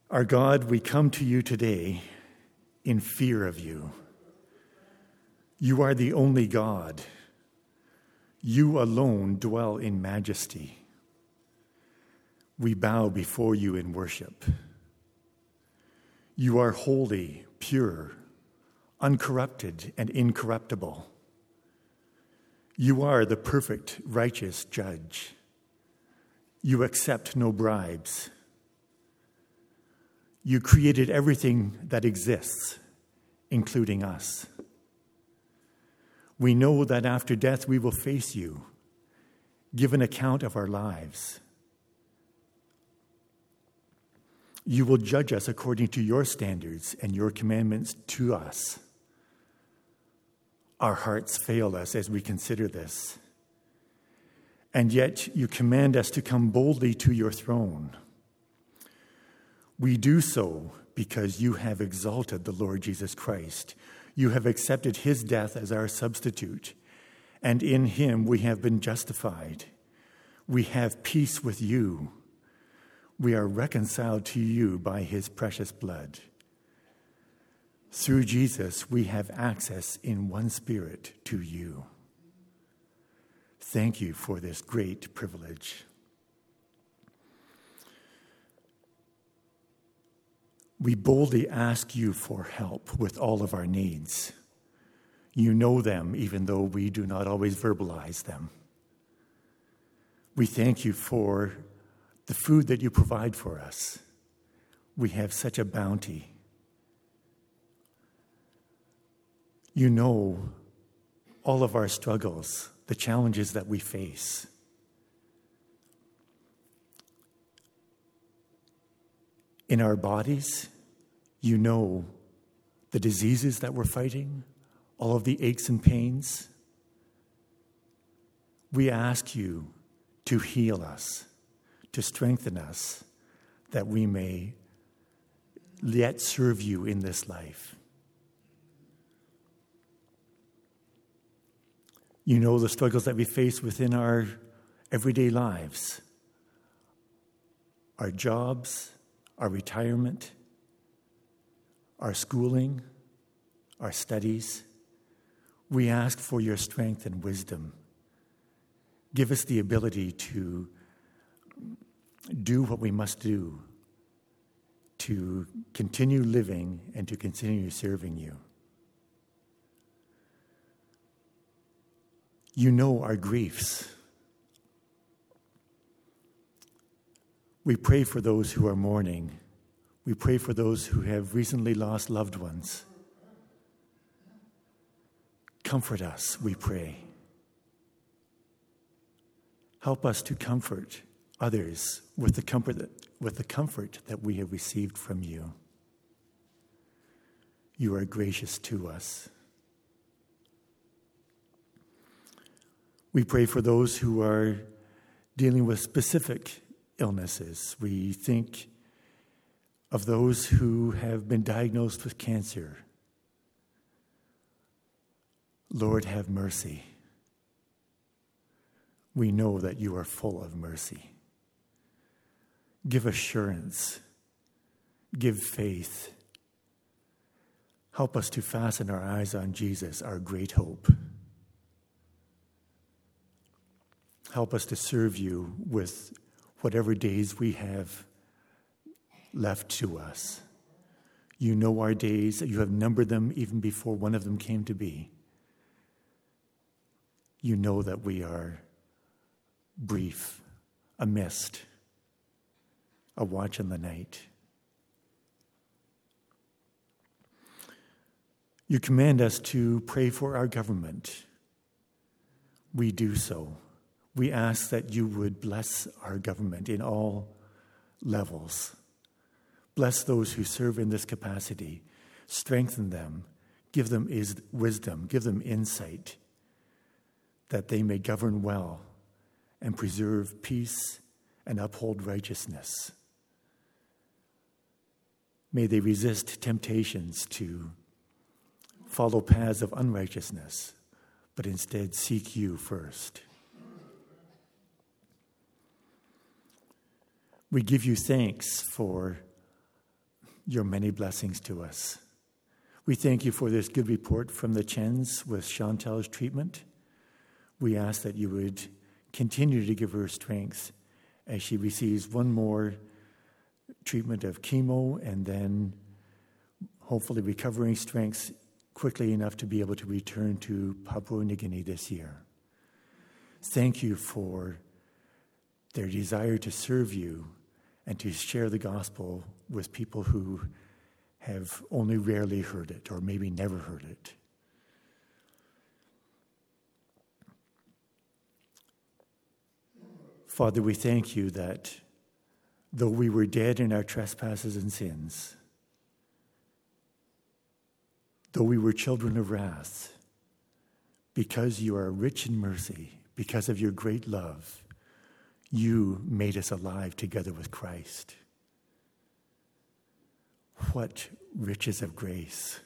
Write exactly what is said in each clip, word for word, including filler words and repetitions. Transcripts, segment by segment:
Our God, we come to you today in fear of you. You are the only God. You alone dwell in majesty. We bow before you in worship. You are holy, pure, uncorrupted, and incorruptible. You are the perfect, righteous judge. You accept no bribes. You created everything that exists, including us. We know that after death we will face you, give an account of our lives. You will judge us according to your standards and your commandments to us. Our hearts fail us as we consider this. And yet you command us to come boldly to your throne. We do so because you have exalted the Lord Jesus Christ. You have accepted his death as our substitute, and in him we have been justified. We have peace with you. We are reconciled to you by his precious blood. Through Jesus, we have access in one spirit to you. Thank you for this great privilege. We boldly ask you for help with all of our needs. You know them, even though we do not always verbalize them. We thank you for the food that you provide for us. We have such a bounty. You know all of our struggles, the challenges that we face. In our bodies, you know the diseases that we're fighting, all of the aches and pains. We ask you to heal us, to strengthen us, that we may yet serve you in this life. You know the struggles that we face within our everyday lives, our jobs, our retirement, our schooling, our studies. We ask for your strength and wisdom. Give us the ability to do what we must do to continue living and to continue serving you. You know our griefs. We pray for those who are mourning. We pray for those who have recently lost loved ones. Comfort us, we pray. Help us to comfort others with the comfort that, with the comfort that we have received from you. You are gracious to us. We pray for those who are dealing with specific illnesses. We think of those who have been diagnosed with cancer. Lord, have mercy. We know that you are full of mercy. Give assurance. Give faith. Help us to fasten our eyes on Jesus, our great hope. Help us to serve you with whatever days we have left to us. You know our days. You have numbered them even before one of them came to be. You know that we are brief, a mist, a watch in the night. You command us to pray for our government. We do so. We ask that you would bless our government in all levels. Bless those who serve in this capacity. Strengthen them. Give them is wisdom. Give them insight, that they may govern well and preserve peace and uphold righteousness. May they resist temptations to follow paths of unrighteousness, but instead seek you first. We give you thanks for your many blessings to us. We thank you for this good report from the Chens with Chantal's treatment. We ask that you would continue to give her strength as she receives one more treatment of chemo and then hopefully recovering strength quickly enough to be able to return to Papua New Guinea this year. Thank you for their desire to serve you and to share the gospel with people who have only rarely heard it or maybe never heard it. Father, we thank you that though we were dead in our trespasses and sins, though we were children of wrath, because you are rich in mercy, because of your great love, you made us alive together with Christ. What riches of grace.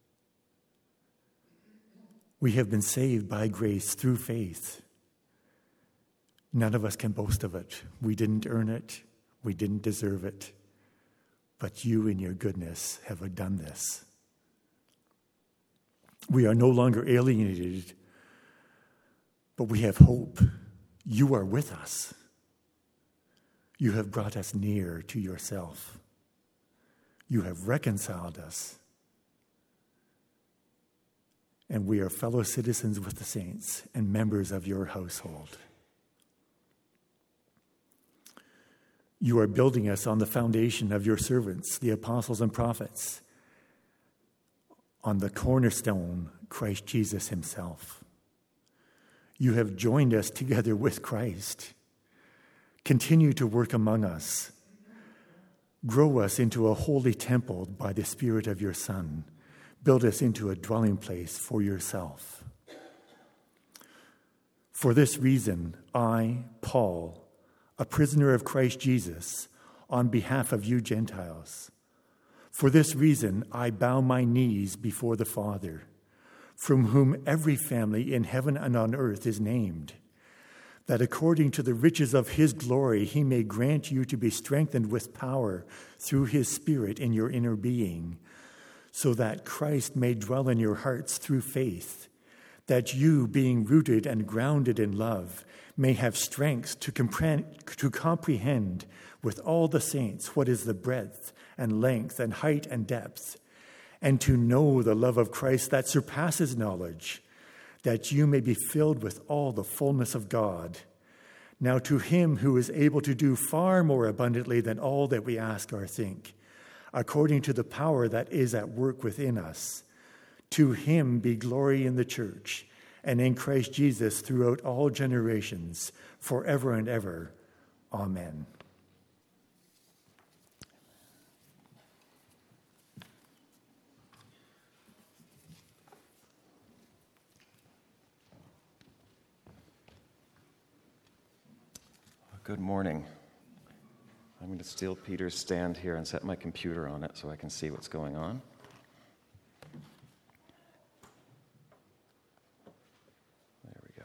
We have been saved by grace through faith. None of us can boast of it. We didn't earn it. We didn't deserve it. But you in your goodness have done this. We are no longer alienated, but we have hope. You are with us. You have brought us near to yourself. You have reconciled us. And we are fellow citizens with the saints and members of your household. You are building us on the foundation of your servants, the apostles and prophets, on the cornerstone, Christ Jesus himself. You have joined us together with Christ. Continue to work among us. Grow us into a holy temple by the Spirit of your Son. Build us into a dwelling place for yourself. For this reason, I, Paul, a prisoner of Christ Jesus, on behalf of you Gentiles, for this reason I bow my knees before the Father, from whom every family in heaven and on earth is named, that according to the riches of his glory he may grant you to be strengthened with power through his Spirit in your inner being, so that Christ may dwell in your hearts through faith, that you, being rooted and grounded in love, may have strength to comprehend, to comprehend with all the saints what is the breadth and length and height and depth, and to know the love of Christ that surpasses knowledge, that you may be filled with all the fullness of God. Now to him who is able to do far more abundantly than all that we ask or think, according to the power that is at work within us, to him be glory in the church and in Christ Jesus throughout all generations, forever and ever. Amen. Good morning. I'm going to steal Peter's stand here and set my computer on it so I can see what's going on. There we go.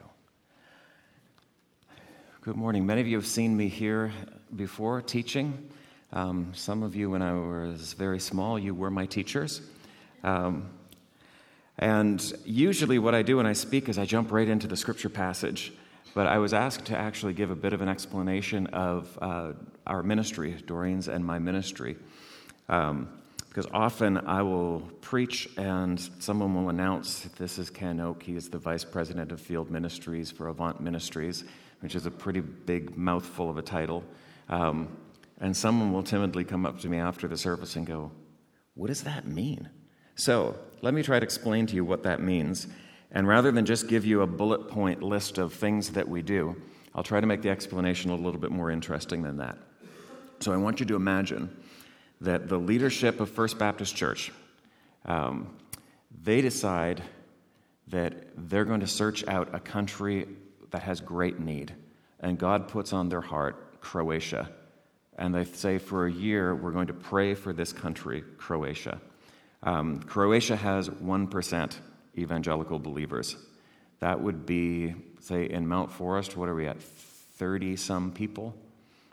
Good morning. Many of you have seen me here before teaching. Um, some of you, when I was very small, you were my teachers. Um, and usually what I do when I speak is I jump right into the scripture passage. But I was asked to actually give a bit of an explanation of uh, our ministry, Doreen's and my ministry. Um, because often I will preach and someone will announce, this is Ken Oak, he is the Vice President of Field Ministries for Avant Ministries, which is a pretty big mouthful of a title. Um, and someone will timidly come up to me after the service and go, what does that mean? So let me try to explain to you what that means. And rather than just give you a bullet point list of things that we do, I'll try to make the explanation a little bit more interesting than that. So I want you to imagine that the leadership of First Baptist Church, um, they decide that they're going to search out a country that has great need. And God puts on their heart Croatia. And they say for a year, we're going to pray for this country, Croatia. Um, Croatia has one percent evangelical believers. That would be, say, in Mount Forest, what are we at, thirty-some people?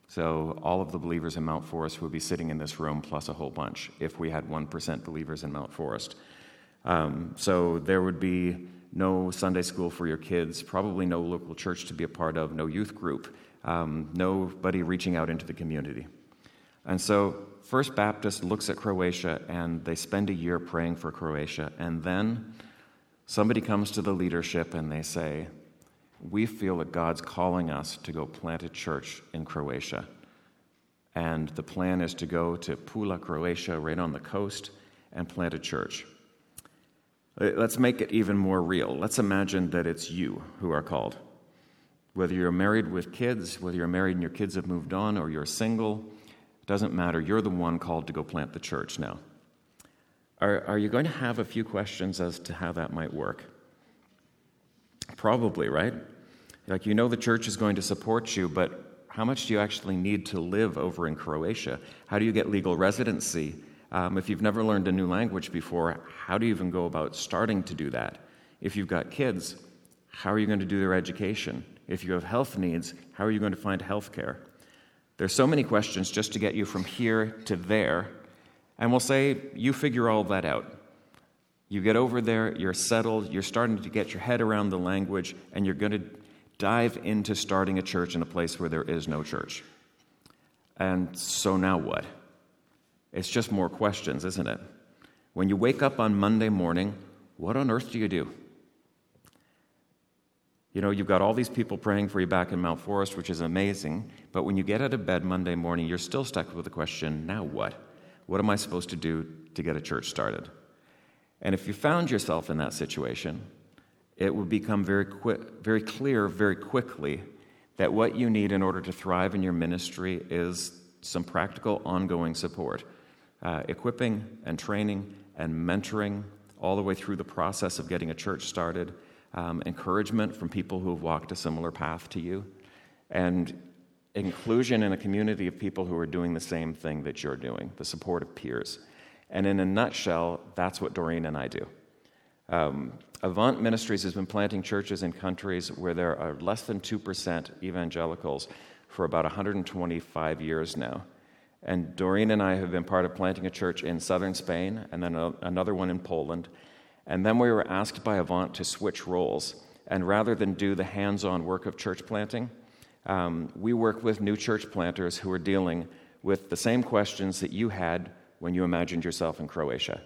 So all of the believers in Mount Forest would be sitting in this room plus a whole bunch if we had one percent believers in Mount Forest. Um, so there would be no Sunday school for your kids, probably no local church to be a part of, no youth group, um, nobody reaching out into the community. And so First Baptist looks at Croatia and they spend a year praying for Croatia. And then somebody comes to the leadership and they say, we feel that God's calling us to go plant a church in Croatia. And the plan is to go to Pula, Croatia, right on the coast, and plant a church. Let's make it even more real. Let's imagine that it's you who are called. Whether you're married with kids, whether you're married and your kids have moved on, or you're single, it doesn't matter. You're the one called to go plant the church now. Are, are you going to have a few questions as to how that might work? Probably, right? Like, you know the church is going to support you, but how much do you actually need to live over in Croatia? How do you get legal residency? Um, if you've never learned a new language before, how do you even go about starting to do that? If you've got kids, how are you going to do their education? If you have health needs, how are you going to find health care? There's so many questions just to get you from here to there, and we'll say you figure all that out. You get over there, you're settled, you're starting to get your head around the language, and you're going to dive into starting a church in a place where there is no church. And so now what? It's just more questions, isn't it? When you wake up on Monday morning, what on earth do you do? You know, you've got all these people praying for you back in Mount Forest, which is amazing, but when you get out of bed Monday morning, you're still stuck with the question, now what? What am I supposed to do to get a church started? And if you found yourself in that situation, it would become very quick, very clear very quickly that what you need in order to thrive in your ministry is some practical ongoing support. Uh, equipping and training and mentoring all the way through the process of getting a church started, um, encouragement from people who have walked a similar path to you, and inclusion in a community of people who are doing the same thing that you're doing, the support of peers. And in a nutshell, that's what Doreen and I do. Um, Avant Ministries has been planting churches in countries where there are less than two percent evangelicals for about one hundred twenty-five years now. And Doreen and I have been part of planting a church in southern Spain and then a, another one in Poland. And then we were asked by Avant to switch roles. And rather than do the hands-on work of church planting, um, we work with new church planters who are dealing with the same questions that you had when you imagined yourself in Croatia.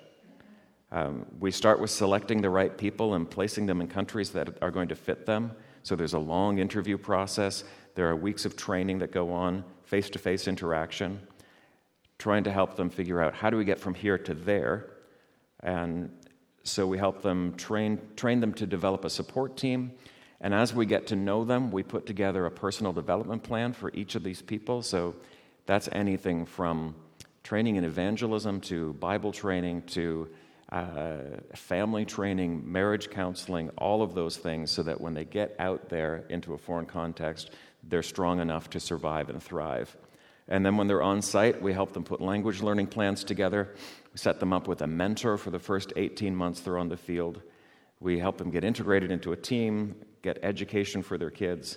Um, we start with selecting the right people and placing them in countries that are going to fit them. So there's a long interview process. There are weeks of training that go on, face-to-face interaction, trying to help them figure out how do we get from here to there. And so we help them train train them to develop a support team. And as we get to know them, we put together a personal development plan for each of these people. So that's anything from training in evangelism to Bible training to uh, family training, marriage counseling, all of those things, so that when they get out there into a foreign context, they're strong enough to survive and thrive. And then when they're on site, we help them put language learning plans together. We set them up with a mentor for the first eighteen months they're on the field. We help them get integrated into a team, get education for their kids.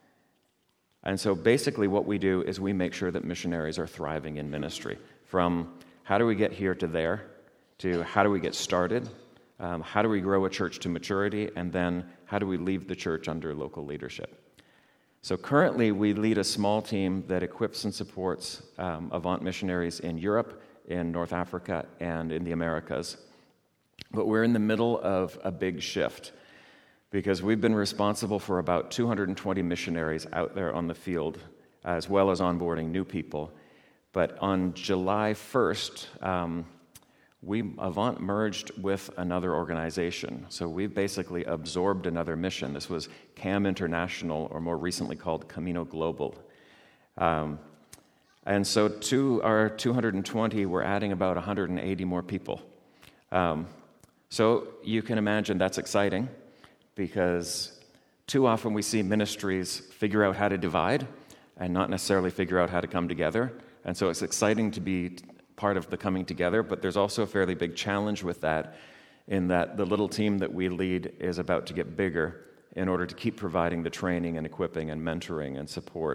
And so basically what we do is we make sure that missionaries are thriving in ministry. From how do we get here to there, to how do we get started, um, how do we grow a church to maturity, and then how do we leave the church under local leadership. So currently, we lead a small team that equips and supports um, Avant missionaries in Europe, in North Africa, and in the Americas. But we're in the middle of a big shift because we've been responsible for about two hundred twenty missionaries out there on the field, as well as onboarding new people. But on July first, um, we Avant merged with another organization. So we basically absorbed another mission. This was C A M International, or more recently called Camino Global. Um, and so to our two hundred twenty, we're adding about one hundred eighty more people. Um, so you can imagine that's exciting, because too often we see ministries figure out how to divide and not necessarily figure out how to come together. And so it's exciting to be part of the coming together, but there's also a fairly big challenge with that, in that the little team that we lead is about to get bigger in order to keep providing the training and equipping and mentoring and support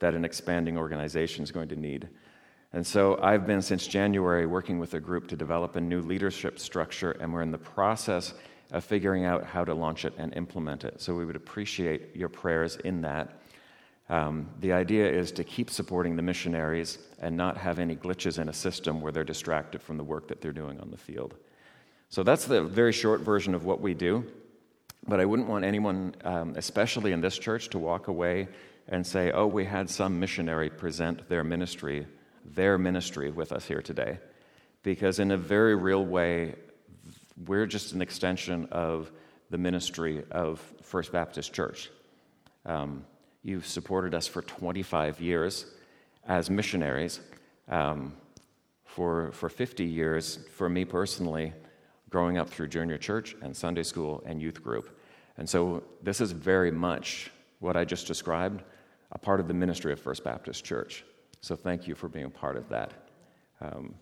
that an expanding organization is going to need. And so I've been, since January, working with a group to develop a new leadership structure, and we're in the process of figuring out how to launch it and implement it. So we would appreciate your prayers in that. Um, the idea is to keep supporting the missionaries and not have any glitches in a system where they're distracted from the work that they're doing on the field. So that's the very short version of what we do. But I wouldn't want anyone, um, especially in this church, to walk away and say, oh, we had some missionary present their ministry, their ministry with us here today. Because in a very real way, we're just an extension of the ministry of First Baptist Church. Um, You've supported us for twenty-five years as missionaries. Um, for, for fifty years, for me personally, growing up through junior church and Sunday school and youth group. And so this is very much what I just described, a part of the ministry of First Baptist Church. So thank you for being a part of that. Um,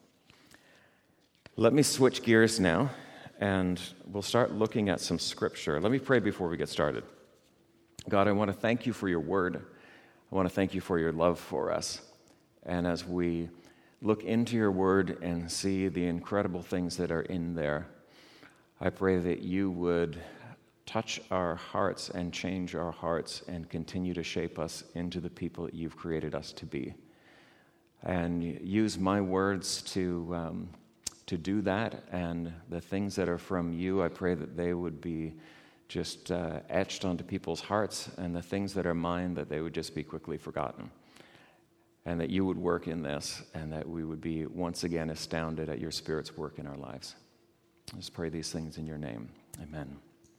let me switch gears now, and we'll start looking at some scripture. Let me pray before we get started. God, I want to thank you for your word. I want to thank you for your love for us. And as we look into your word and see the incredible things that are in there, I pray that you would touch our hearts and change our hearts and continue to shape us into the people that you've created us to be. And use my words to, um, to do that. And the things that are from you, I pray that they would be just uh, etched onto people's hearts, and the things that are mine, that they would just be quickly forgotten. And that you would work in this, and that we would be once again astounded at your Spirit's work in our lives. I just pray these things in your name. Amen.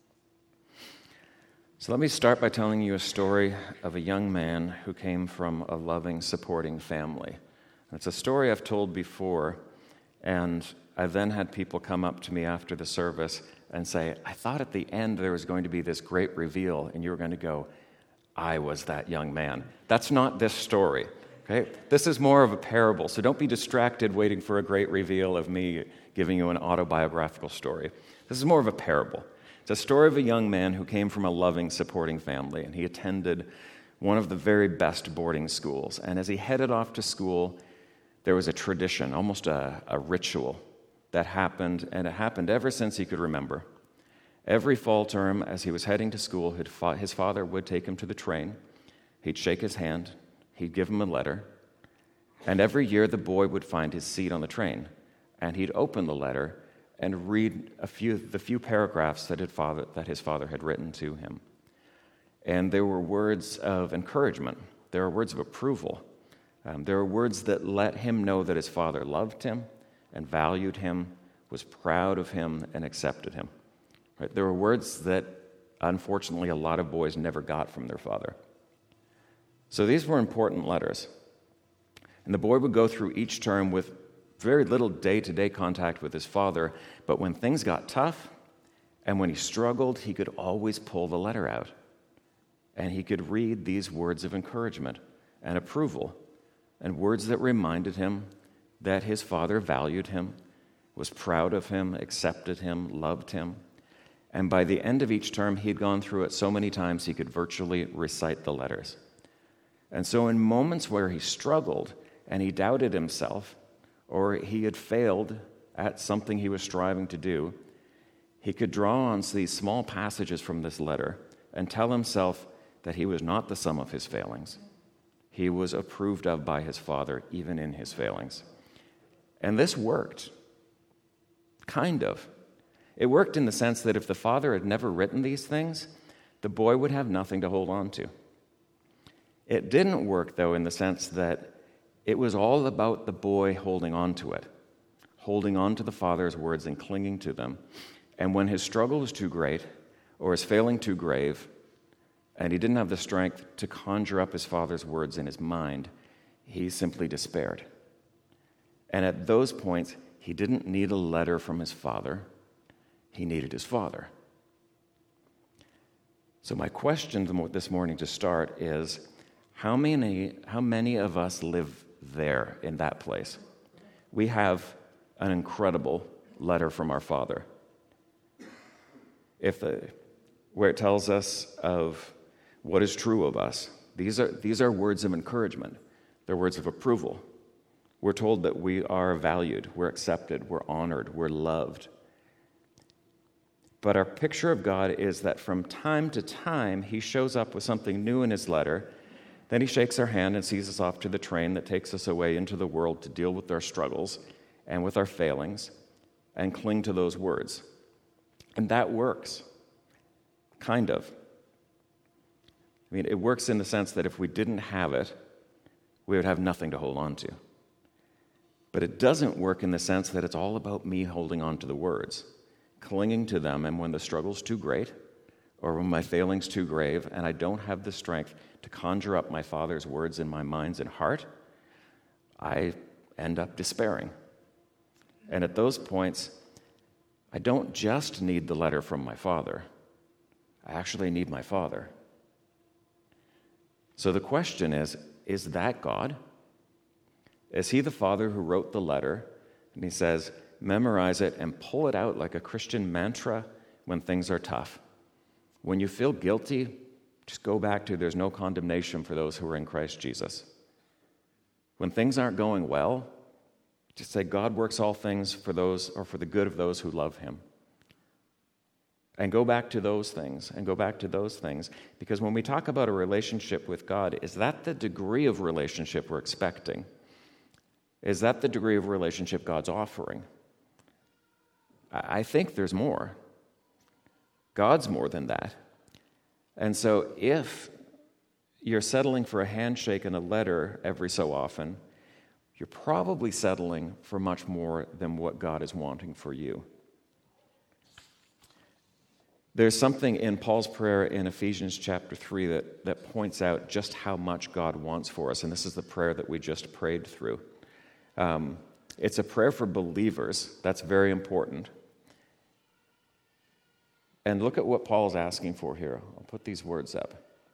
So let me start by telling you a story of a young man who came from a loving, supporting family. And it's a story I've told before, and I've then had people come up to me after the service and say, I thought at the end there was going to be this great reveal, and you were going to go, I was that young man. That's not this story, okay? This is more of a parable, so don't be distracted waiting for a great reveal of me giving you an autobiographical story. This is more of a parable. It's a story of a young man who came from a loving, supporting family, and he attended one of the very best boarding schools. And as he headed off to school, there was a tradition, almost a, a ritual, that happened, and it happened ever since he could remember. Every fall term, as he was heading to school, his father would take him to the train. He'd shake his hand. He'd give him a letter. And every year, the boy would find his seat on the train, and he'd open the letter and read a few, the few paragraphs that, had father, that his father had written to him. And there were words of encouragement. There were words of approval. Um, there were words that let him know that his father loved him and valued him, was proud of him, and accepted him. Right? There were words that, unfortunately, a lot of boys never got from their father. So these were important letters. And the boy would go through each term with very little day-to-day contact with his father, but when things got tough and when he struggled, he could always pull the letter out. And he could read these words of encouragement and approval, and words that reminded him that his father valued him, was proud of him, accepted him, loved him. And by the end of each term, he'd gone through it so many times he could virtually recite the letters. And so in moments where he struggled and he doubted himself, or he had failed at something he was striving to do, he could draw on these small passages from this letter and tell himself that he was not the sum of his failings. He was approved of by his father, even in his failings. And this worked, kind of. It worked in the sense that if the father had never written these things, the boy would have nothing to hold on to. It didn't work, though, in the sense that it was all about the boy holding on to it, holding on to the father's words and clinging to them. And when his struggle was too great or his failing too grave, and he didn't have the strength to conjure up his father's words in his mind, he simply despaired. And at those points, he didn't need a letter from his father. He needed his father. So my question this morning to start is, how many, how many of us live there in that place? We have an incredible letter from our Father. If the, where it tells us of what is true of us, These are, these are words of encouragement. They're words of approval. We're told that we are valued, we're accepted, we're honored, we're loved. But our picture of God is that from time to time, he shows up with something new in his letter. Then he shakes our hand and sees us off to the train that takes us away into the world to deal with our struggles and with our failings and cling to those words. And that works, kind of. I mean, it works in the sense that if we didn't have it, we would have nothing to hold on to. But it doesn't work in the sense that it's all about me holding on to the words, clinging to them, and when the struggle's too great, or when my failing's too grave, and I don't have the strength to conjure up my Father's words in my mind and heart, I end up despairing. And at those points, I don't just need the letter from my Father. I actually need my Father. So the question is, is that God? Is he the Father who wrote the letter? And he says, memorize it and pull it out like a Christian mantra when things are tough. When you feel guilty, just go back to there's no condemnation for those who are in Christ Jesus. When things aren't going well, just say God works all things for those or for the good of those who love him. And go back to those things, and go back to those things. Because when we talk about a relationship with God, is that the degree of relationship we're expecting? Is that the degree of relationship God's offering? I think there's more. God's more than that. And so if you're settling for a handshake and a letter every so often, you're probably settling for much more than what God is wanting for you. There's something in Paul's prayer in Ephesians chapter three that, that points out just how much God wants for us, and this is the prayer that we just prayed through. Um, it's a prayer for believers. That's very important. And look at what Paul's asking for here. I'll put these words up.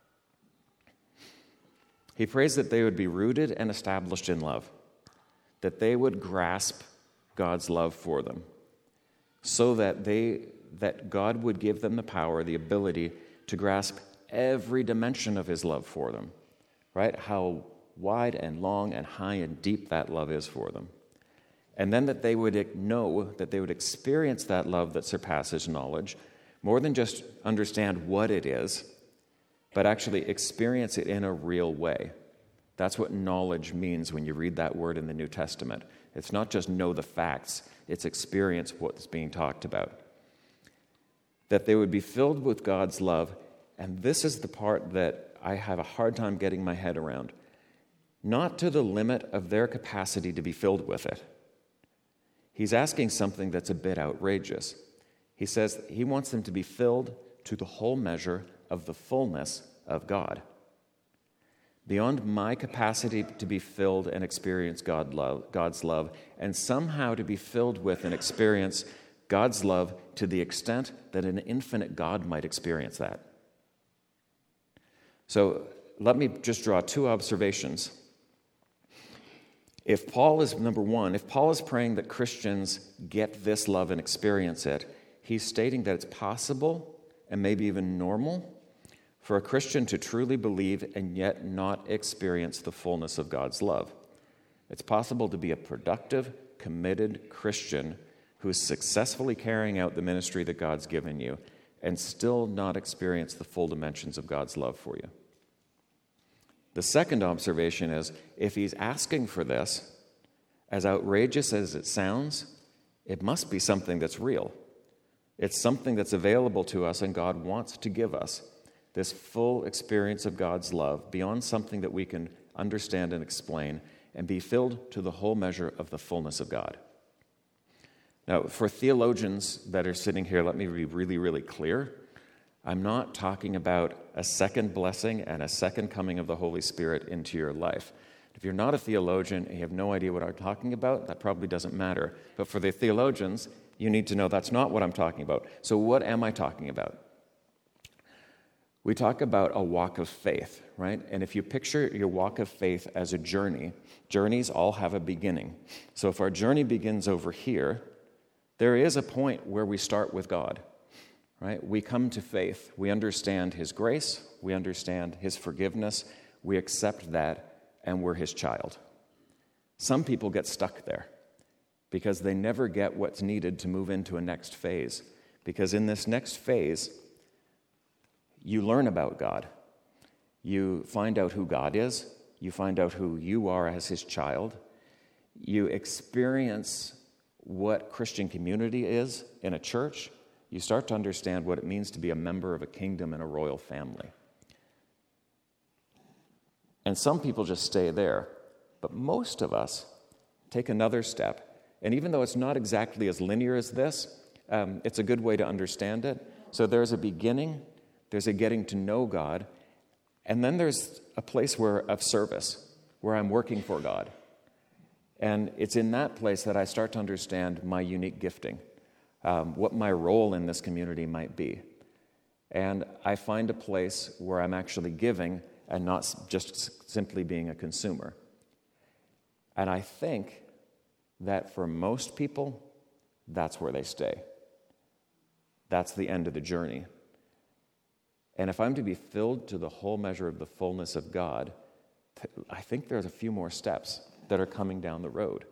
He prays that they would be rooted and established in love, that they would grasp God's love for them, so that they that God would give them the power, the ability to grasp every dimension of his love for them, right? How wide and long and high and deep that love is for them. And then that they would know, that they would experience that love that surpasses knowledge, more than just understand what it is, but actually experience it in a real way. That's what knowledge means when you read that word in the New Testament. It's not just know the facts, it's experience what's being talked about. That they would be filled with God's love, and this is the part that I have a hard time getting my head around. Not to the limit of their capacity to be filled with it. He's asking something that's a bit outrageous. He says he wants them to be filled to the whole measure of the fullness of God. Beyond my capacity to be filled and experience God love, God's love, and somehow to be filled with and experience God's love to the extent that an infinite God might experience that. So let me just draw two observations. If Paul is, number one, if Paul is praying that Christians get this love and experience it, he's stating that it's possible and maybe even normal for a Christian to truly believe and yet not experience the fullness of God's love. It's possible to be a productive, committed Christian who is successfully carrying out the ministry that God's given you and still not experience the full dimensions of God's love for you. The second observation is, if he's asking for this, as outrageous as it sounds, it must be something that's real. It's something that's available to us and God wants to give us. This full experience of God's love beyond something that we can understand and explain and be filled to the whole measure of the fullness of God. Now, for theologians that are sitting here, let me be really, really clear. I'm not talking about a second blessing and a second coming of the Holy Spirit into your life. If you're not a theologian and you have no idea what I'm talking about, that probably doesn't matter. But for the theologians, you need to know that's not what I'm talking about. So what am I talking about? We talk about a walk of faith, right? And if you picture your walk of faith as a journey, journeys all have a beginning. So if our journey begins over here, there is a point where we start with God, right? We come to faith. We understand his grace. We understand his forgiveness. we accept that, and we're his child. Some people get stuck there because they never get what's needed to move into a next phase. Because in this next phase, you learn about God. You find out who God is. You find out who you are as his child. You experience what Christian community is in a church. You start to understand what it means to be a member of a kingdom and a royal family. And some people just stay there. But most of us take another step. And even though it's not exactly as linear as this, um, it's a good way to understand it. So there's a beginning, there's a getting to know God, and then there's a place where of service, where I'm working for God. And it's in that place that I start to understand my unique gifting, um, what my role in this community might be. And I find a place where I'm actually giving and not just simply being a consumer. And I think that for most people, that's where they stay. That's the end of the journey. And if I'm to be filled to the whole measure of the fullness of God, I think there's a few more steps that are coming down the road.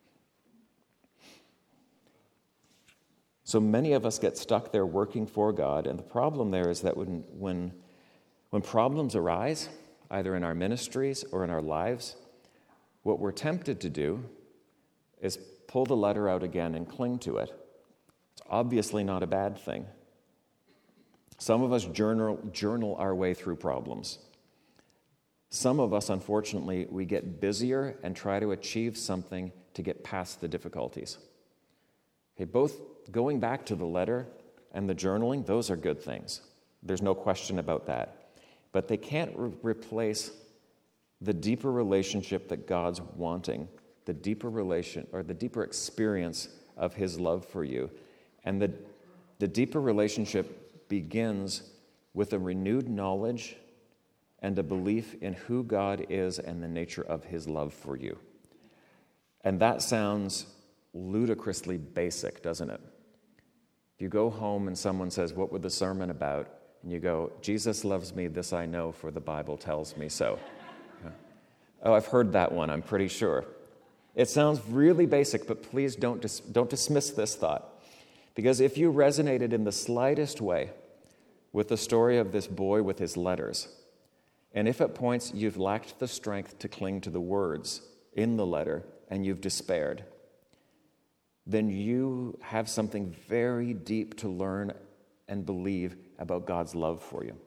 So many of us get stuck there working for God, and the problem there is that when, when, when problems arise, either in our ministries or in our lives, what we're tempted to do is pull the letter out again and cling to it. It's obviously not a bad thing. Some of us journal, journal our way through problems. Some of us, unfortunately, we get busier and try to achieve something to get past the difficulties. Okay, both going back to the letter and the journaling, those are good things. There's no question about that. But they can't re- replace the deeper relationship that God's wanting, the deeper relation or the deeper experience of his love for you. And the, the deeper relationship begins with a renewed knowledge and a belief in who God is and the nature of his love for you. And that sounds ludicrously basic, doesn't it? If you go home and someone says, "What was the sermon about?" and you go, "Jesus loves me, this I know, for the Bible tells me so." Oh, I've heard that one, I'm pretty sure. It sounds really basic, but please don't dis- don't dismiss this thought. Because if you resonated in the slightest way with the story of this boy with his letters, and if at points you've lacked the strength to cling to the words in the letter and you've despaired, then you have something very deep to learn and believe about God's love for you.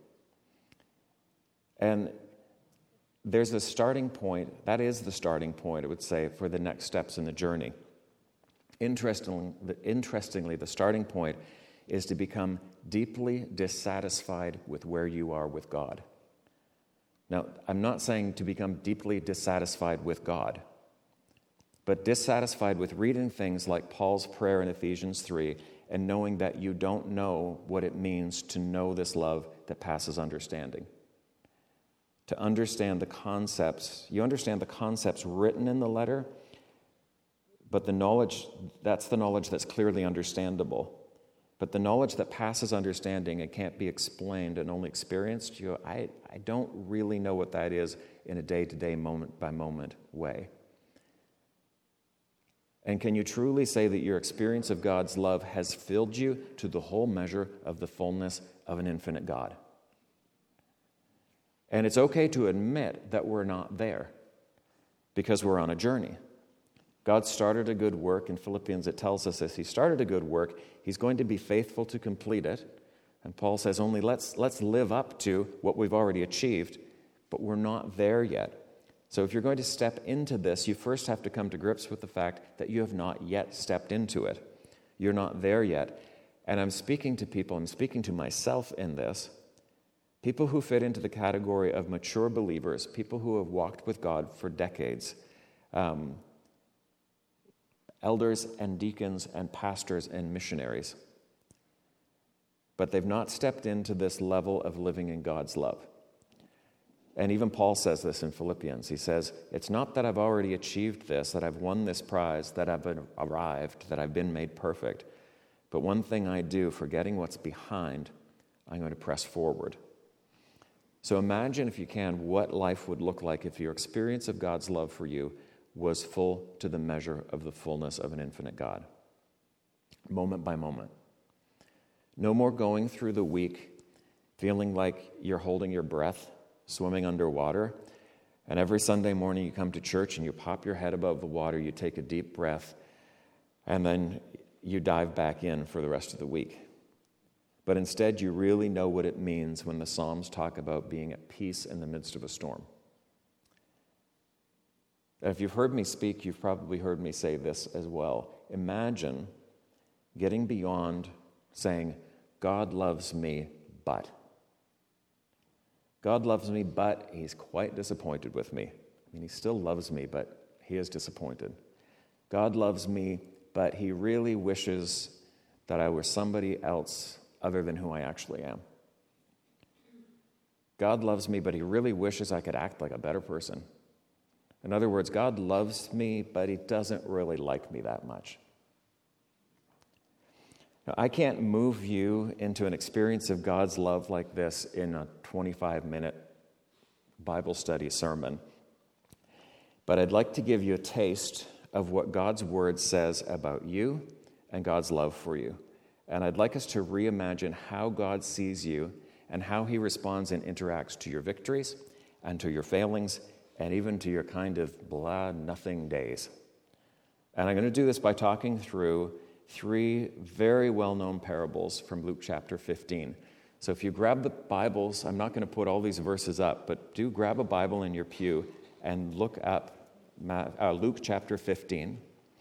And there's a starting point, that is the starting point, I would say, for the next steps in the journey. Interestingly, interestingly, the starting point is to become deeply dissatisfied with where you are with God. Now, I'm not saying to become deeply dissatisfied with God, but dissatisfied with reading things like Paul's prayer in Ephesians three and knowing that you don't know what it means to know this love that passes understanding. To understand the concepts, you understand the concepts written in the letter, but the knowledge, that's the knowledge that's clearly understandable. But the knowledge that passes understanding and can't be explained and only experienced, you, I, I don't really know what that is in a day-to-day, moment-by-moment way. And can you truly say that your experience of God's love has filled you to the whole measure of the fullness of an infinite God? And it's okay to admit that we're not there because we're on a journey. God started a good work. In Philippians, it tells us this. He started a good work. He's going to be faithful to complete it. And Paul says, only let's, let's live up to what we've already achieved, but we're not there yet. So if you're going to step into this, you first have to come to grips with the fact that you have not yet stepped into it. You're not there yet. And I'm speaking to people, I'm speaking to myself in this, people who fit into the category of mature believers, people who have walked with God for decades, um, elders and deacons and pastors and missionaries. But they've not stepped into this level of living in God's love. And even Paul says this in Philippians. He says, it's not that I've already achieved this, that I've won this prize, that I've been arrived, that I've been made perfect. But one thing I do, forgetting what's behind, I'm going to press forward. So imagine, if you can, what life would look like if your experience of God's love for you was full to the measure of the fullness of an infinite God. Moment by moment. No more going through the week feeling like you're holding your breath, swimming underwater, and every Sunday morning you come to church and you pop your head above the water, you take a deep breath, and then you dive back in for the rest of the week. But instead, you really know what it means when the Psalms talk about being at peace in the midst of a storm. If you've heard me speak, you've probably heard me say this as well. Imagine getting beyond saying, God loves me, but. God loves me, but he's quite disappointed with me. I mean, he still loves me, but he is disappointed. God loves me, but he really wishes that I were somebody else other than who I actually am. God loves me, but he really wishes I could act like a better person. In other words, God loves me, but he doesn't really like me that much. Now, I can't move you into an experience of God's love like this in a twenty-five minute Bible study sermon. But I'd like to give you a taste of what God's word says about you and God's love for you. And I'd like us to reimagine how God sees you and how he responds and interacts to your victories and to your failings and even to your kind of blah, nothing days. And I'm going to do this by talking through three very well-known parables from Luke chapter fifteen. So if you grab the Bibles, I'm not going to put all these verses up, but do grab a Bible in your pew and look up Luke chapter fifteen.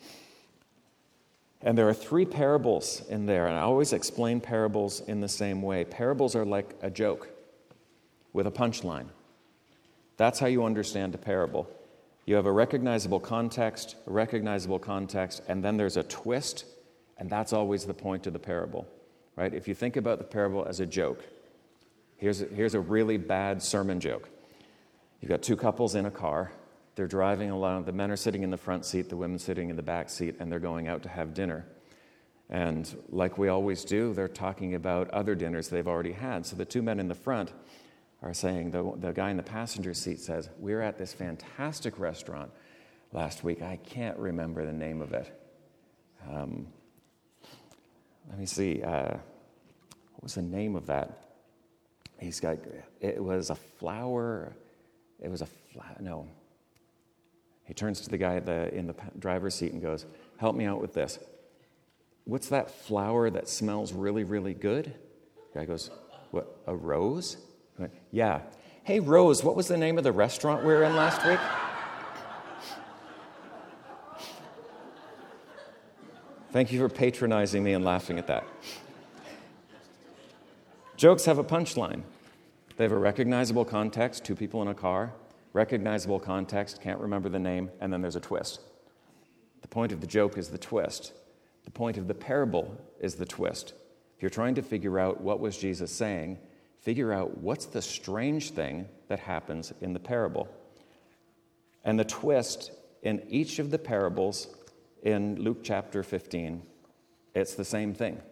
And there are three parables in there, and I always explain parables in the same way. Parables are like a joke with a punchline. That's how you understand a parable. You have a recognizable context, a recognizable context, and then there's a twist, and that's always the point of the parable, right? If you think about the parable as a joke, here's a, here's a really bad sermon joke. You've got two couples in a car. They're driving along. The men are sitting in the front seat, the women sitting in the back seat, and they're going out to have dinner. And like we always do, they're talking about other dinners they've already had. So the two men in the front are saying, the, the guy in the passenger seat says, we were at this fantastic restaurant last week. I can't remember the name of it. Um, let me see. Uh, what was the name of that? He's got, it was a flower. It was a, flower, no. He turns to the guy the, in the driver's seat and goes, help me out with this. What's that flower that smells really, really good? The guy goes, what, a rose? Went, yeah. Hey, Rose, what was the name of the restaurant we were in last week? Thank you for patronizing me and laughing at that. Jokes have a punchline. They have a recognizable context, two people in a car. Recognizable context, can't remember the name, and then there's a twist. The point of the joke is the twist. The point of the parable is the twist. If you're trying to figure out what was Jesus saying, figure out what's the strange thing that happens in the parable. And the twist in each of the parables in Luke chapter fifteen, it's the same thing.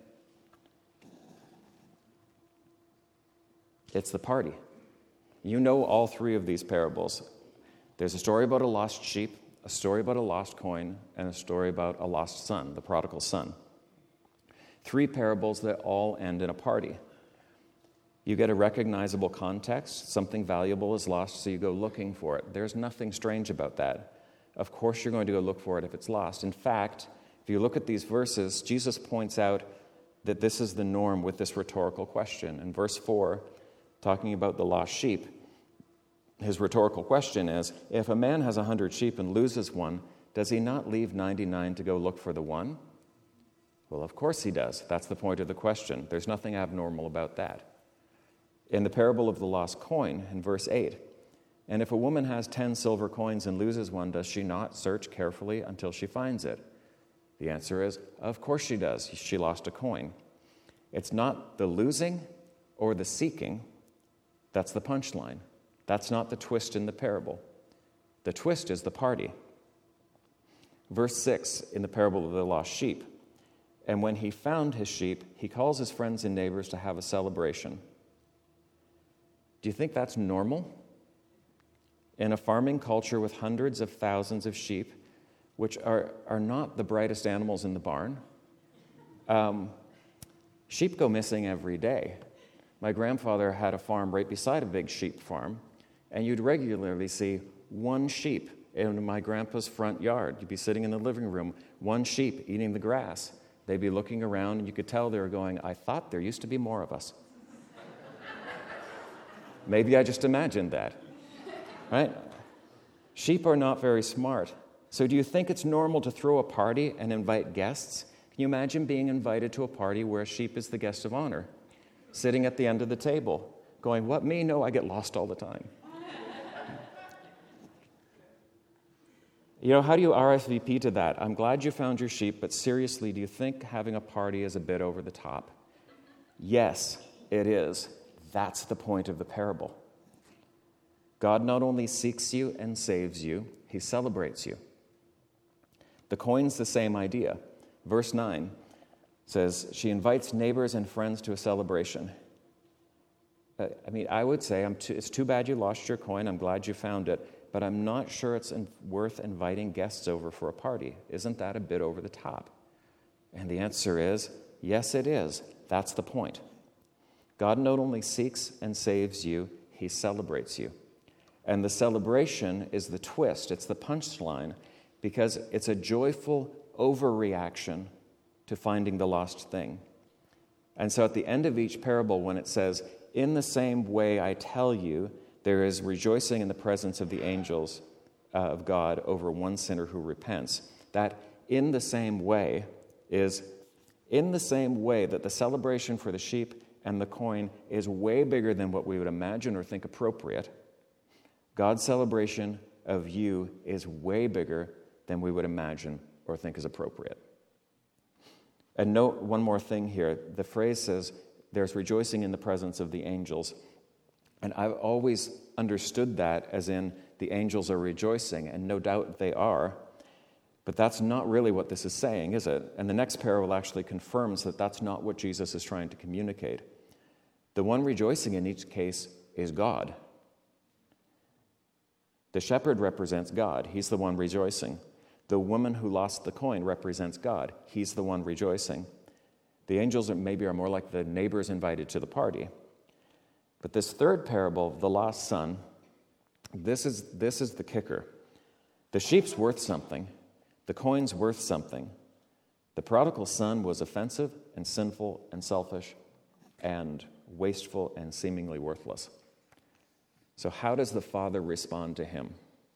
It's the party. You know all three of these parables. There's a story about a lost sheep, a story about a lost coin, and a story about a lost son, the prodigal son. Three parables that all end in a party. You get a recognizable context. Something valuable is lost, so you go looking for it. There's nothing strange about that. Of course you're going to go look for it if it's lost. In fact, if you look at these verses, Jesus points out that this is the norm with this rhetorical question. In verse four, talking about the lost sheep, his rhetorical question is, if a man has a hundred sheep and loses one, does he not leave ninety-nine to go look for the one? Well, of course he does. That's the point of the question. There's nothing abnormal about that. In the parable of the lost coin, in verse eight, and if a woman has ten silver coins and loses one, does she not search carefully until she finds it? The answer is, of course she does. She lost a coin. It's not the losing or the seeking. That's the punchline. That's not the twist in the parable. The twist is the party. Verse six in the parable of the lost sheep. And when he found his sheep, he calls his friends and neighbors to have a celebration. Do you think that's normal? In a farming culture with hundreds of thousands of sheep, which are, are not the brightest animals in the barn, um, sheep go missing every day. My grandfather had a farm right beside a big sheep farm, and you'd regularly see one sheep in my grandpa's front yard. You'd be sitting in the living room, one sheep eating the grass. They'd be looking around, and you could tell they were going, I thought there used to be more of us. Maybe I just imagined that, right? Sheep are not very smart. So do you think it's normal to throw a party and invite guests? Can you imagine being invited to a party where a sheep is the guest of honor, sitting at the end of the table, going, what, me? No, I get lost all the time. You know, how do you R S V P to that? I'm glad you found your sheep, but seriously, do you think having a party is a bit over the top? Yes, it is. That's the point of the parable. God not only seeks you and saves you, he celebrates you. The coin's the same idea. Verse nine says, she invites neighbors and friends to a celebration. Uh, I mean, I would say I'm too, it's too bad you lost your coin. I'm glad you found it. But I'm not sure it's in, worth inviting guests over for a party. Isn't that a bit over the top? And the answer is, yes, it is. That's the point. God not only seeks and saves you, he celebrates you. And the celebration is the twist. It's the punchline, because it's a joyful overreaction to finding the lost thing. And so at the end of each parable, when it says, in the same way I tell you, there is rejoicing in the presence of the angels uh, of God over one sinner who repents. That in the same way is in the same way that the celebration for the sheep and the coin is way bigger than what we would imagine or think appropriate. God's celebration of you is way bigger than we would imagine or think is appropriate. And note one more thing here. The phrase says, there's rejoicing in the presence of the angels. And I've always understood that as in the angels are rejoicing, and no doubt they are. But that's not really what this is saying, is it? And the next parable actually confirms that that's not what Jesus is trying to communicate. The one rejoicing in each case is God. The shepherd represents God. He's the one rejoicing. The woman who lost the coin represents God. He's the one rejoicing. The angels are maybe are more like the neighbors invited to the party. But this third parable, the lost son, this is, this is the kicker. The sheep's worth something. The coin's worth something. The prodigal son was offensive and sinful and selfish and wasteful and seemingly worthless. So how does the father respond to him?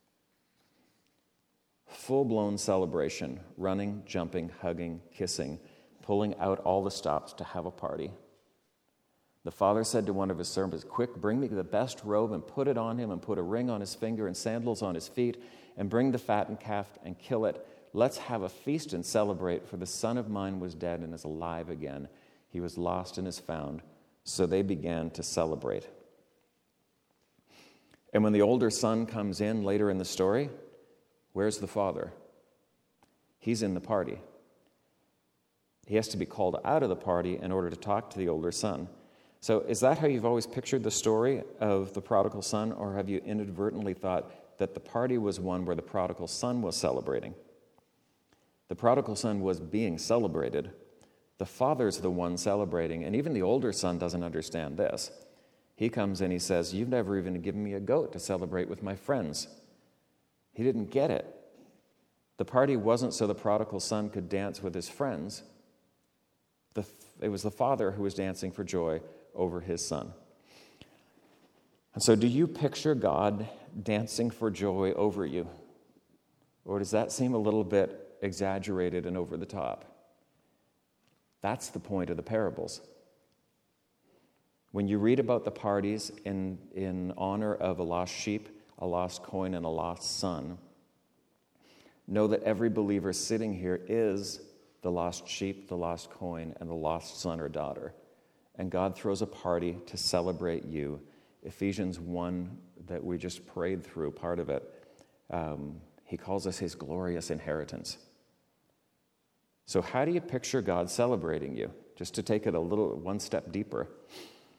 Full-blown celebration, running, jumping, hugging, kissing, pulling out all the stops to have a party. The father said to one of his servants, quick, bring me the best robe and put it on him and put a ring on his finger and sandals on his feet and bring the fattened calf and kill it. Let's have a feast and celebrate, for the son of mine was dead and is alive again. He was lost and is found. So they began to celebrate. And when the older son comes in later in the story, where's the father? He's in the party. He has to be called out of the party in order to talk to the older son. So is that how you've always pictured the story of the prodigal son, or have you inadvertently thought that the party was one where the prodigal son was celebrating? The prodigal son was being celebrated. The father's the one celebrating, and even the older son doesn't understand this. He comes and he says, you've never even given me a goat to celebrate with my friends. He didn't get it. The party wasn't so the prodigal son could dance with his friends. The, it was the father who was dancing for joy over his son. And so do you picture God dancing for joy over you? Or does that seem a little bit exaggerated and over the top? That's the point of the parables. When you read about the parties in, in honor of a lost sheep, a lost coin, and a lost son, know that every believer sitting here is the lost sheep, the lost coin, and the lost son or daughter. And God throws a party to celebrate you. Ephesians one, that we just prayed through, part of it, um, he calls us his glorious inheritance. So how do you picture God celebrating you? Just to take it a little one step deeper.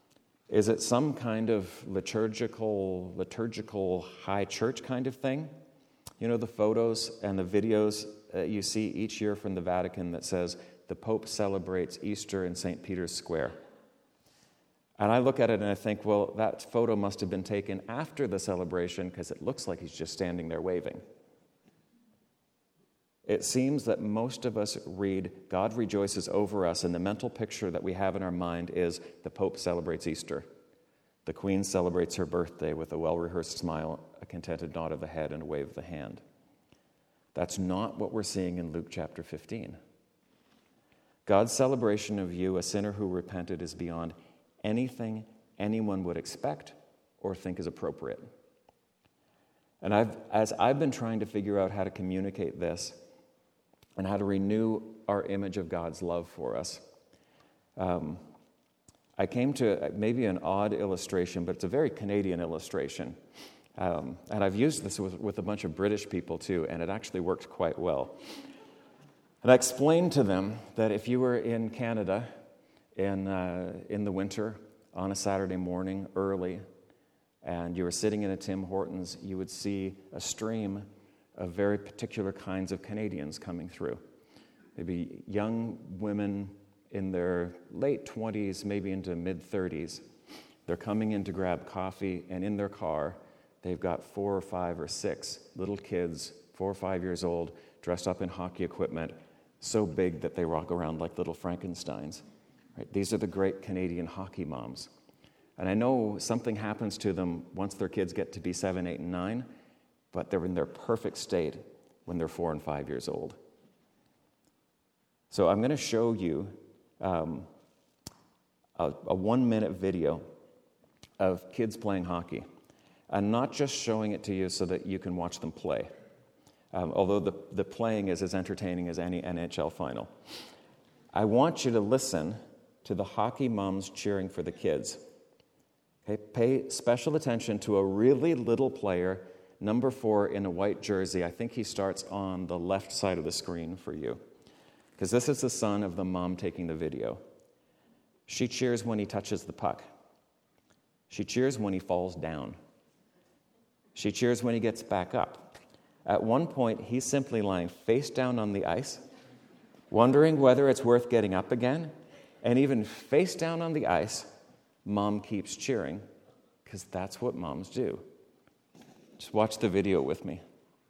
Is it some kind of liturgical, liturgical high church kind of thing? You know, the photos and the videos that you see each year from the Vatican that says the Pope celebrates Easter in Saint Peter's Square. And I look at it and I think, well, that photo must have been taken after the celebration because it looks like he's just standing there waving. It seems that most of us read, God rejoices over us, and the mental picture that we have in our mind is the Pope celebrates Easter. The Queen celebrates her birthday with a well-rehearsed smile, a contented nod of the head, and a wave of the hand. That's not what we're seeing in Luke chapter fifteen. God's celebration of you, a sinner who repented, is beyond anything anyone would expect or think is appropriate. And I've, as I've been trying to figure out how to communicate this and how to renew our image of God's love for us, um, I came to maybe an odd illustration, but it's a very Canadian illustration. Um, and I've used this with, with a bunch of British people too, and it actually worked quite well. And I explained to them that if you were in Canada in, uh, in the winter on a Saturday morning early, and you were sitting in a Tim Hortons, you would see a stream of very particular kinds of Canadians coming through. Maybe young women in their late twenties, maybe into mid-thirties. They're coming in to grab coffee, and in their car, they've got four or five or six little kids, four or five years old, dressed up in hockey equipment, so big that they walk around like little Frankensteins. Right? These are the great Canadian hockey moms. And I know something happens to them once their kids get to be seven, eight, and nine, but they're in their perfect state when they're four and five years old. So I'm going to show you um, a, a one-minute video of kids playing hockey. I'm not just showing it to you so that you can watch them play, um, although the, the playing is as entertaining as any N H L final. I want you to listen to the hockey moms cheering for the kids. Okay, pay special attention to a really little player, number four in a white jersey. I think he starts on the left side of the screen for you, because this is the son of the mom taking the video. She cheers when he touches the puck. She cheers when he falls down. She cheers when he gets back up. At one point, he's simply lying face down on the ice, wondering whether it's worth getting up again. And even face down on the ice, mom keeps cheering, because that's what moms do. Just watch the video with me.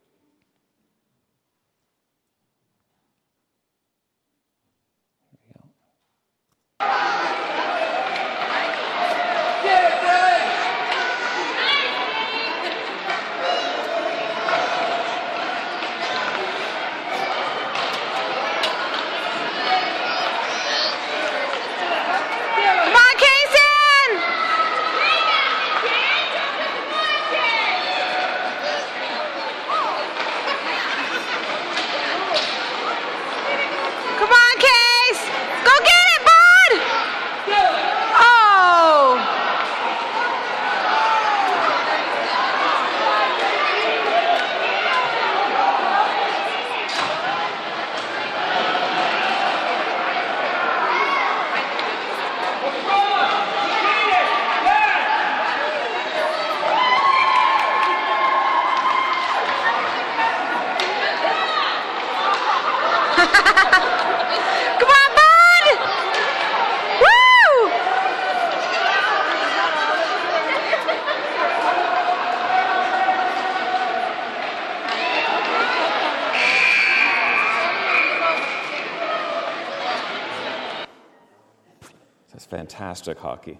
That's fantastic hockey.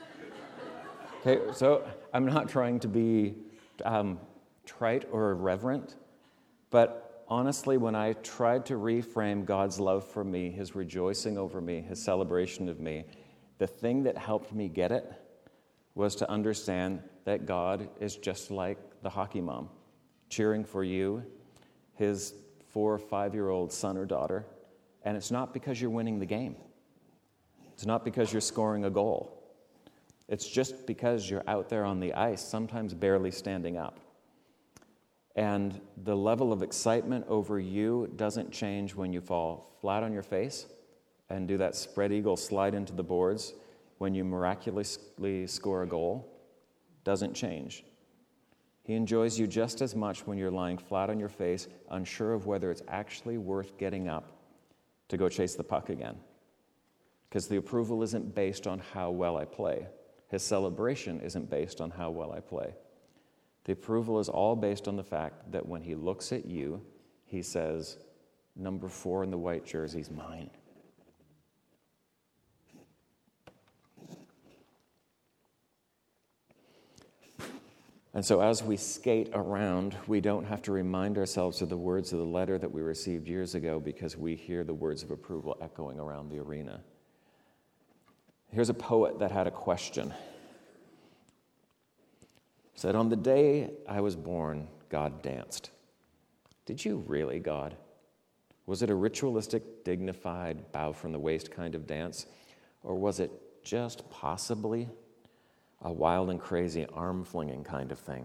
Okay, so I'm not trying to be um, trite or irreverent, but honestly, when I tried to reframe God's love for me, his rejoicing over me, his celebration of me, the thing that helped me get it was to understand that God is just like the hockey mom, cheering for you, his four or five-year-old son or daughter, and it's not because you're winning the game. It's not because you're scoring a goal. It's just because you're out there on the ice, sometimes barely standing up. And the level of excitement over you doesn't change when you fall flat on your face and do that spread eagle slide into the boards, when you miraculously score a goal doesn't change. He enjoys you just as much when you're lying flat on your face, unsure of whether it's actually worth getting up to go chase the puck again. Because the approval isn't based on how well I play. His celebration isn't based on how well I play. The approval is all based on the fact that when he looks at you, he says, number four in the white jersey's mine. And so as we skate around, we don't have to remind ourselves of the words of the letter that we received years ago because we hear the words of approval echoing around the arena. Here's a poet that had a question. Said, on the day I was born, God danced. Did you really, God? Was it a ritualistic, dignified, bow from the waist kind of dance? Or was it just possibly a wild and crazy arm-flinging kind of thing?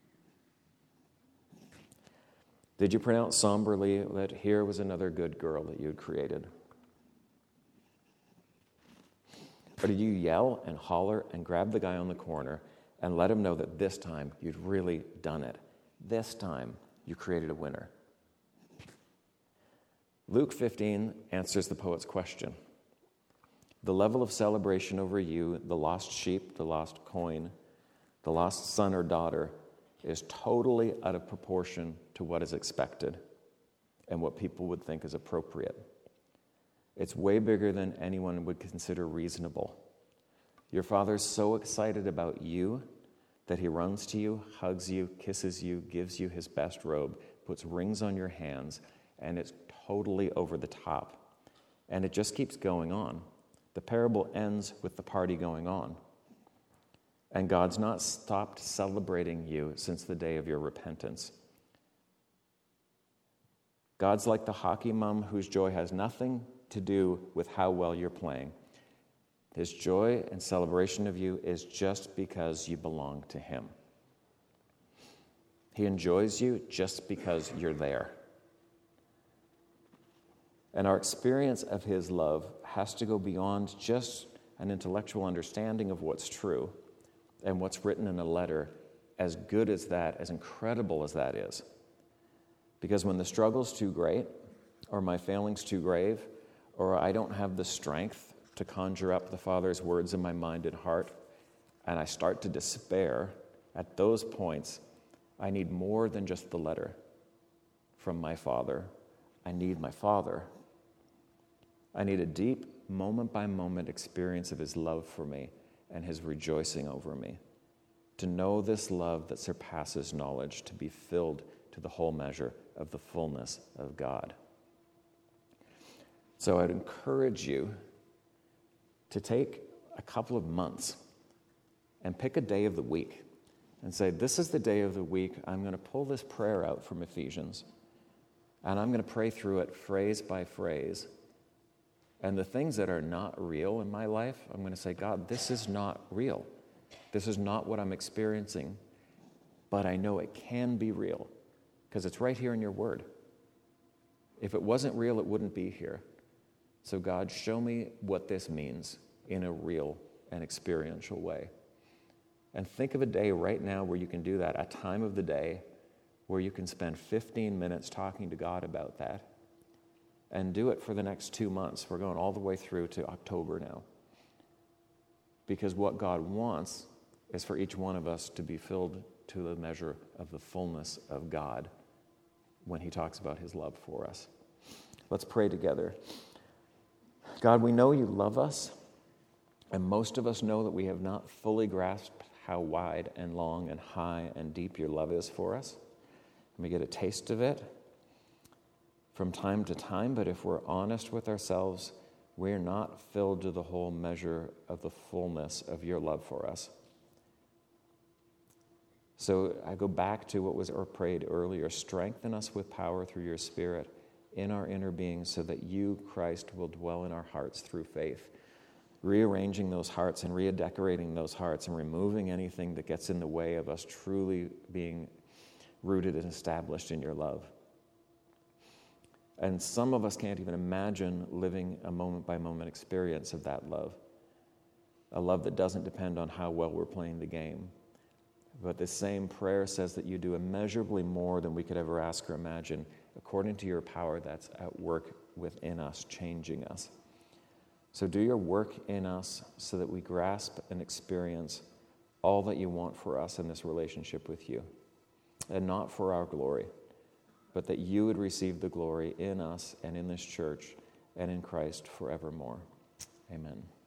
Did you pronounce somberly that here was another good girl that you'd created? Or did you yell and holler and grab the guy on the corner and let him know that this time you'd really done it? This time you created a winner. Luke fifteen answers the poet's question. The level of celebration over you, the lost sheep, the lost coin, the lost son or daughter, is totally out of proportion to what is expected and what people would think is appropriate. It's way bigger than anyone would consider reasonable. Your Father's so excited about you that he runs to you, hugs you, kisses you, gives you his best robe, puts rings on your hands, and it's totally over the top. And it just keeps going on. The parable ends with the party going on. And God's not stopped celebrating you since the day of your repentance. God's like the hockey mom whose joy has nothing to do with how well you're playing. His joy and celebration of you is just because you belong to him. He enjoys you just because you're there. And our experience of his love has to go beyond just an intellectual understanding of what's true and what's written in a letter, as good as that, as incredible as that is. Because when the struggle's too great, or my failing's too grave, or I don't have the strength to conjure up the Father's words in my mind and heart, and I start to despair, at those points, I need more than just the letter from my Father. I need my Father. I need a deep, moment-by-moment experience of his love for me and his rejoicing over me. To know this love that surpasses knowledge, to be filled to the whole measure of the fullness of God. So I'd encourage you to take a couple of months and pick a day of the week and say, this is the day of the week I'm going to pull this prayer out from Ephesians, and I'm going to pray through it phrase by phrase. And the things that are not real in my life, I'm going to say, God, this is not real. This is not what I'm experiencing, but I know it can be real because it's right here in your word. If it wasn't real, it wouldn't be here. So God, show me what this means in a real and experiential way. And think of a day right now where you can do that, a time of the day where you can spend fifteen minutes talking to God about that. And do it for the next two months. We're going all the way through to October now. Because what God wants is for each one of us to be filled to the measure of the fullness of God when he talks about his love for us. Let's pray together. God, we know you love us, and most of us know that we have not fully grasped how wide and long and high and deep your love is for us. And we get a taste of it from time to time, but if we're honest with ourselves, we're not filled to the whole measure of the fullness of your love for us. So I go back to what was prayed earlier. Strengthen us with power through your Spirit in our inner being so that you, Christ, will dwell in our hearts through faith, rearranging those hearts and redecorating those hearts and removing anything that gets in the way of us truly being rooted and established in your love. And some of us can't even imagine living a moment-by-moment experience of that love. a love that doesn't depend on how well we're playing the game. But this same prayer says that you do immeasurably more than we could ever ask or imagine, according to your power that's at work within us, changing us. So do your work in us so that we grasp and experience all that you want for us in this relationship with you. And not for our glory, but that you would receive the glory in us and in this church and in Christ forevermore. Amen.